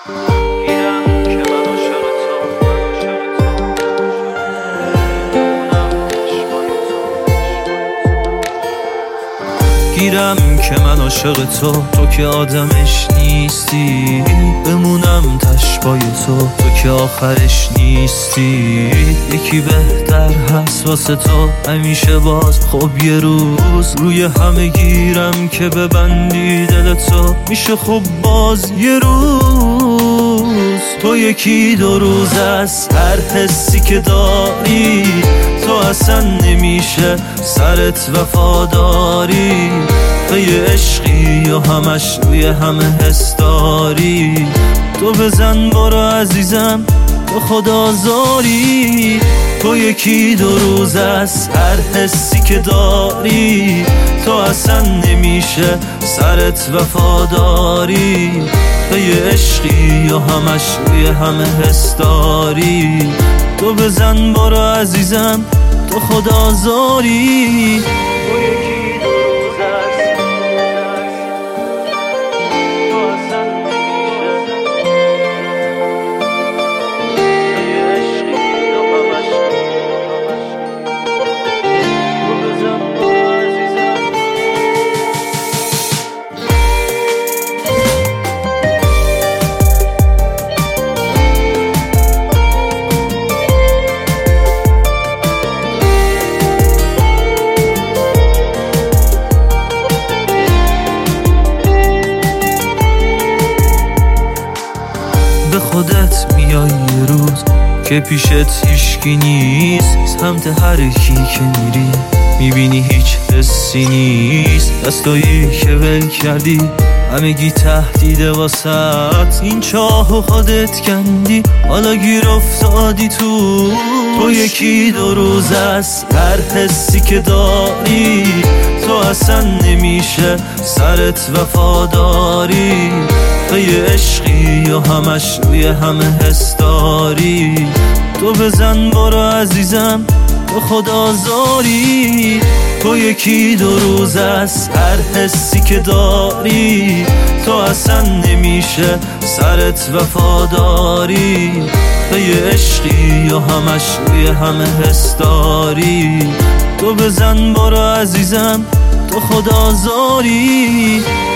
گیرم که من عاشق تو که آدمش نیستی، بمونم تشبای تو که آخرش نیستی. یکی بهتر هست واسه تو همیشه، باز خب یه روز روی همه گیرم که ببندی دل تو میشه خب باز یه روز. تو یکی دو روز از هر حسی که داری، تو اصلا نمیشه سرت وفاداری. تو یه عشقی و همش روی همه حس داری، تو بزن برو عزیزم تو خدازاری. تو یکی دو روز از هر حسی که داری، تو اصلا نمیشه سرت وفاداری. تو یه عشقی و همش روی همه حس داری، تو بزن برو عزیزم تو خدازاری. به خودت میای یه روز که پیشت هیچکی نیست، سمت هر کی که میری میبینی هیچ حسی نیست. دستایی که ول کردی همگی تهدیده واسط، این چاهو خودت کندی حالا گیر افتادی تو. تو یکی دو روز از هر حسی که داری، تو اصلا نمیشه سرت وفاداری. تو یه عشقی و همش روی همه حس داری، تو بزن برو عزیزم تو خدازاری. تو یکی دو روز از هر حسی که داری، تو اصلا نمیشه سرت وفاداری. تو یه عشقی و همش روی همه حس داری، تو بزن برو عزیزم تو خدازاری.